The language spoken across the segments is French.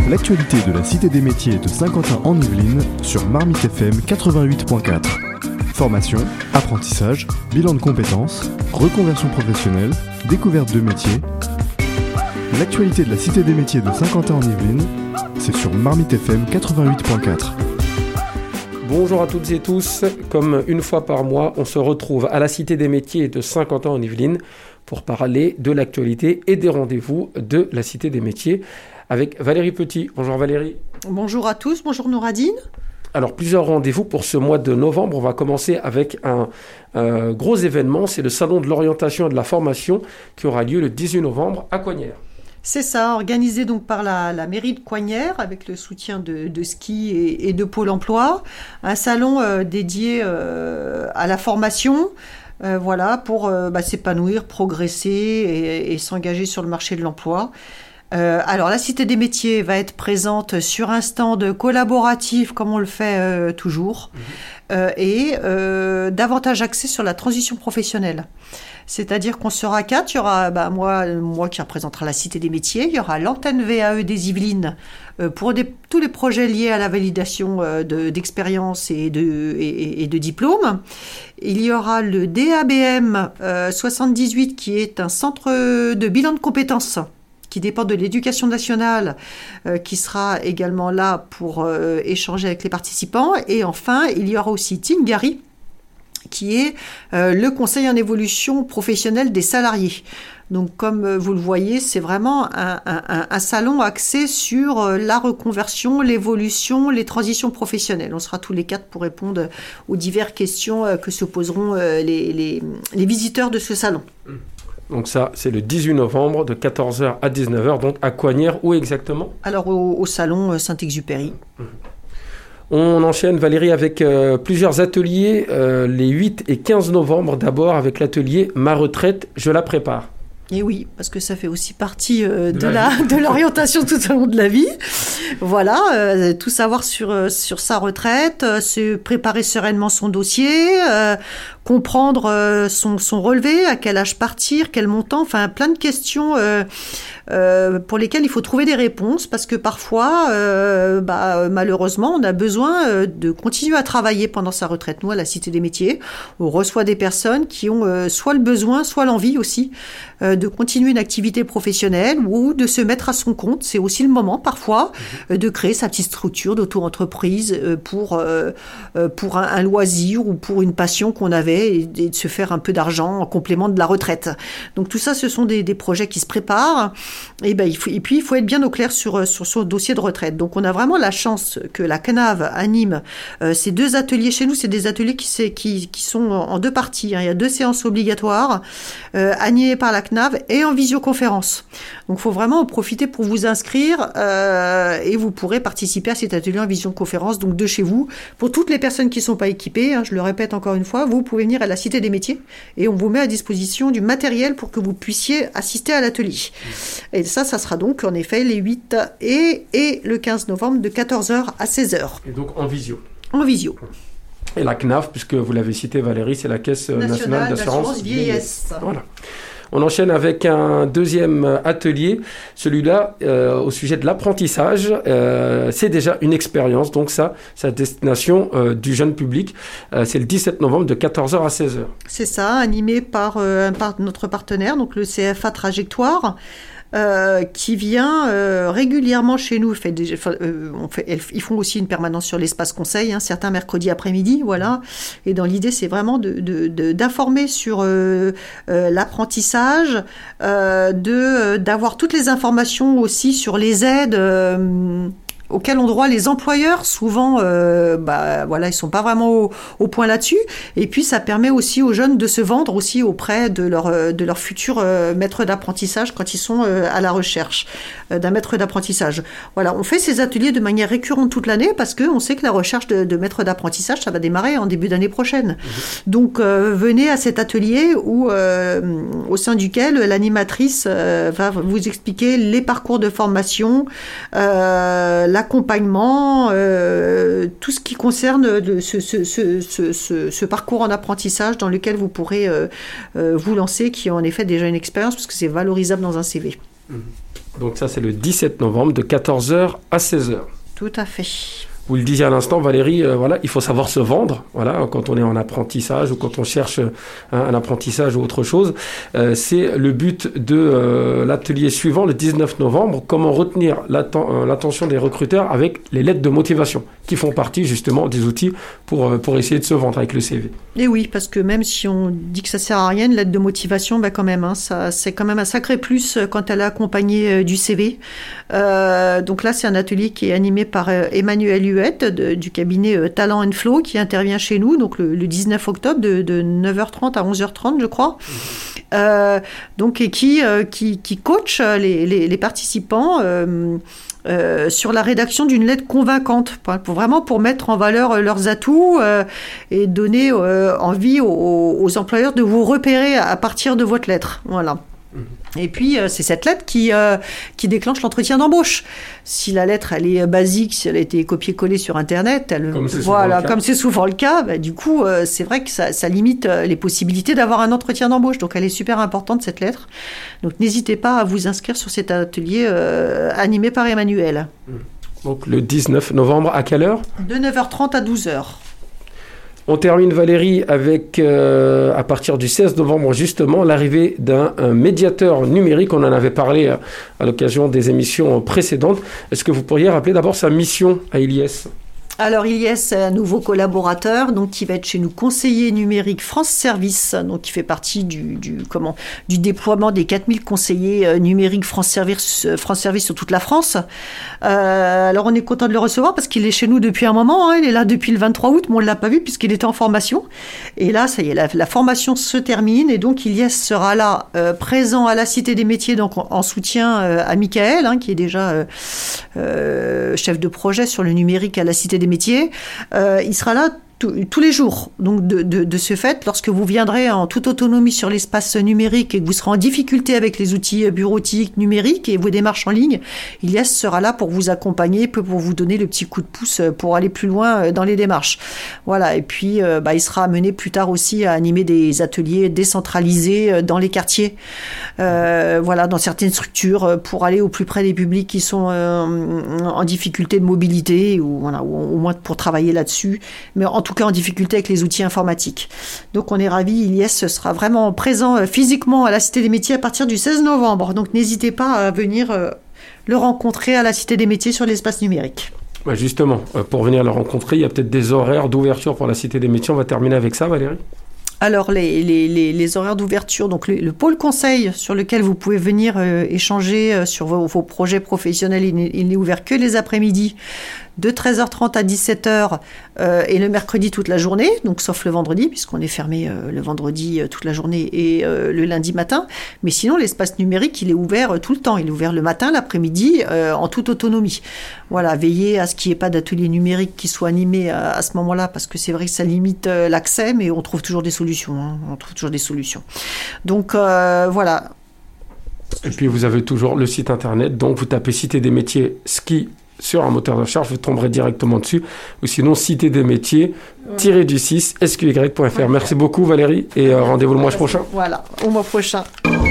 L'actualité de la Cité des métiers de Saint-Quentin en Yvelines sur Marmite FM 88.4. Formation, apprentissage, bilan de compétences, reconversion professionnelle, découverte de métiers. L'actualité de la Cité des métiers de Saint-Quentin en Yvelines, c'est sur Marmite FM 88.4. Bonjour à toutes et tous, comme une fois par mois, on se retrouve à la Cité des métiers de Saint-Quentin en Yvelines pour parler de l'actualité et des rendez-vous de la Cité des métiers avec Valérie Petit. Bonjour Valérie. Bonjour à tous, bonjour Nouradine. Alors plusieurs rendez-vous pour ce mois de novembre. On va commencer avec un gros événement, c'est le Salon de l'orientation et de la formation qui aura lieu le 18 novembre à Coignères. C'est ça, organisé donc par la mairie de Coignères avec le soutien de Ski et de Pôle emploi. Un salon dédié à la formation, pour s'épanouir, progresser et s'engager sur le marché de l'emploi. Alors la Cité des métiers va être présente sur un stand collaboratif comme on le fait toujours et davantage axé sur la transition professionnelle. C'est-à-dire qu'on sera 4, il y aura moi qui représentera la Cité des métiers, il y aura l'antenne VAE des Yvelines pour tous les projets liés à la validation d'expérience et de diplômes. Il y aura le DABM 78 qui est un centre de bilan de compétences qui dépend de l'Éducation nationale, qui sera également là pour échanger avec les participants. Et enfin, il y aura aussi Tingari, qui est le conseil en évolution professionnelle des salariés. Donc, comme vous le voyez, c'est vraiment un salon axé sur la reconversion, l'évolution, les transitions professionnelles. On sera tous les 4 pour répondre aux diverses questions que se poseront les visiteurs de ce salon. Donc ça, c'est le 18 novembre de 14h à 19h, donc à Coignères. Où exactement ? Alors au salon Saint-Exupéry. On enchaîne, Valérie, avec plusieurs ateliers, les 8 et 15 novembre d'abord, avec l'atelier « Ma retraite, je la prépare ». Et oui, parce que ça fait aussi partie de l'orientation tout au long de la vie. Voilà, tout savoir sur sa retraite, se préparer sereinement son dossier, comprendre son relevé, à quel âge partir, quel montant, enfin plein de questions pour lesquelles il faut trouver des réponses, parce que parfois, malheureusement, on a besoin de continuer à travailler pendant sa retraite. Nous, à la Cité des métiers, on reçoit des personnes qui ont soit le besoin, soit l'envie aussi de continuer une activité professionnelle ou de se mettre à son compte. C'est aussi le moment, parfois, de créer sa petite structure d'auto-entreprise pour un loisir ou pour une passion qu'on avait et de se faire un peu d'argent en complément de la retraite. Donc tout ça, ce sont des projets qui se préparent. Et puis, il faut être bien au clair sur son dossier de retraite. Donc on a vraiment la chance que la CNAV anime ces 2 ateliers chez nous. C'est des ateliers qui sont en 2 parties. Il y a 2 séances obligatoires animées par la CNAV et en visioconférence. Donc il faut vraiment en profiter pour vous inscrire et vous pourrez participer à cet atelier en visioconférence donc de chez vous. Pour toutes les personnes qui ne sont pas équipées, je le répète encore une fois, vous pouvez venir à la Cité des métiers et on vous met à disposition du matériel pour que vous puissiez assister à l'atelier. Et ça sera donc en effet les 8 et le 15 novembre de 14h à 16h. Et donc en visio. En visio. Et la CNAF, puisque vous l'avez cité Valérie, c'est la Caisse nationale d'assurance vieillesse. Voilà. On enchaîne avec un deuxième atelier, celui-là au sujet de l'apprentissage. C'est déjà une expérience, donc ça, c'est à destination du jeune public. C'est le 17 novembre de 14h à 16h. C'est ça, animé par notre partenaire, donc le CFA Trajectoire. Qui vient régulièrement chez nous. Ils font aussi une permanence sur l'espace conseil, certains mercredis après-midi, voilà. Et dans l'idée, c'est vraiment d'informer sur l'apprentissage, d'avoir toutes les informations aussi sur les aides auxquels ont droit les employeurs. Souvent, ils sont pas vraiment au point là-dessus. Et puis, ça permet aussi aux jeunes de se vendre aussi auprès de leur futur maître d'apprentissage quand ils sont à la recherche d'un maître d'apprentissage. Voilà, on fait ces ateliers de manière récurrente toute l'année parce que on sait que la recherche de maître d'apprentissage, ça va démarrer en début d'année prochaine. Donc, venez à cet atelier au sein duquel l'animatrice va vous expliquer les parcours de formation, l'accompagnement, tout ce qui concerne ce parcours en apprentissage dans lequel vous pourrez vous lancer, qui est en effet déjà une expérience parce que c'est valorisable dans un CV. Donc ça, c'est le 17 novembre de 14h à 16h. Tout à fait. Vous le disiez à l'instant, Valérie, il faut savoir se vendre. Voilà, quand on est en apprentissage ou quand on cherche un apprentissage ou autre chose. C'est le but de l'atelier suivant, le 19 novembre. Comment retenir l'attention des recruteurs avec les lettres de motivation, qui font partie justement des outils pour essayer de se vendre avec le CV. Et oui, parce que même si on dit que ça sert à rien, une lettre de motivation, quand même, c'est quand même un sacré plus quand elle est accompagnée du CV. Donc là, c'est un atelier qui est animé par Emmanuel Huette du cabinet Talent & Flow qui intervient chez nous, donc le 19 octobre de 9h30 à 11h30, je crois. Donc, et qui coach les participants sur la rédaction d'une lettre convaincante, pour mettre en valeur leurs atouts et donner envie aux employeurs de vous repérer à partir de votre lettre. Voilà. Et puis, c'est cette lettre qui déclenche l'entretien d'embauche. Si la lettre, elle est basique, si elle a été copiée-collée sur Internet, comme c'est souvent le cas, du coup, c'est vrai que ça limite les possibilités d'avoir un entretien d'embauche. Donc, elle est super importante, cette lettre. Donc, n'hésitez pas à vous inscrire sur cet atelier animé par Emmanuel. Donc, le 19 novembre, à quelle heure ? De 9h30 à 12h. On termine, Valérie, avec, à partir du 16 novembre, justement, l'arrivée d'un médiateur numérique. On en avait parlé à l'occasion des émissions précédentes. Est-ce que vous pourriez rappeler d'abord sa mission à Iliès ? Alors, Iliès, c'est un nouveau collaborateur, donc qui va être chez nous conseiller numérique France Service, donc qui fait partie du déploiement des 4000 conseillers numériques France Service sur toute la France. Alors, on est content de le recevoir parce qu'il est chez nous depuis un moment. Il est là depuis le 23 août, mais on ne l'a pas vu puisqu'il était en formation. Et là, ça y est, la formation se termine et donc Iliès sera là, présent à la Cité des Métiers, donc en soutien à Michael, qui est déjà chef de projet sur le numérique à la Cité des Métiers. Il sera là tous les jours. Donc, de ce fait, lorsque vous viendrez en toute autonomie sur l'espace numérique et que vous serez en difficulté avec les outils bureautiques numériques et vos démarches en ligne, Iliès sera là pour vous accompagner, pour vous donner le petit coup de pouce pour aller plus loin dans les démarches. Voilà. Et puis, il sera amené plus tard aussi à animer des ateliers décentralisés dans les quartiers, dans certaines structures pour aller au plus près des publics qui sont en difficulté de mobilité ou au moins pour travailler là-dessus. Mais en tout cas en difficulté avec les outils informatiques. Donc on est ravis, Iliès sera vraiment présent physiquement à la Cité des Métiers à partir du 16 novembre. Donc n'hésitez pas à venir le rencontrer à la Cité des Métiers sur l'espace numérique. Justement, pour venir le rencontrer, il y a peut-être des horaires d'ouverture pour la Cité des Métiers. On va terminer avec ça, Valérie. Alors, les horaires d'ouverture, donc le pôle conseil sur lequel vous pouvez venir échanger sur vos projets professionnels, il n'est ouvert que les après-midi, de 13h30 à 17h et le mercredi toute la journée, donc sauf le vendredi, puisqu'on est fermé le vendredi toute la journée et le lundi matin. Mais sinon, l'espace numérique, il est ouvert tout le temps. Il est ouvert le matin, l'après-midi, en toute autonomie. Voilà, veillez à ce qu'il n'y ait pas d'atelier numérique qui soit animé à ce moment-là, parce que c'est vrai que ça limite l'accès, mais on trouve toujours des solutions. On trouve toujours des solutions. Donc, voilà. Et puis, vous avez toujours le site internet. Donc, vous tapez Cité des Métiers ski sur un moteur de recherche, vous tomberez directement dessus. Ou sinon, Cité des Métiers, -du6, sqy.fr. Merci beaucoup, Valérie. Et rendez-vous le mois prochain. Voilà, au mois prochain.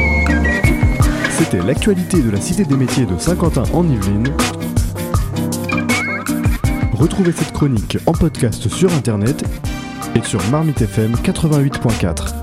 C'était l'actualité de la Cité des Métiers de Saint-Quentin en Yvelines. Retrouvez cette chronique en podcast sur Internet et sur Marmite FM 88.4.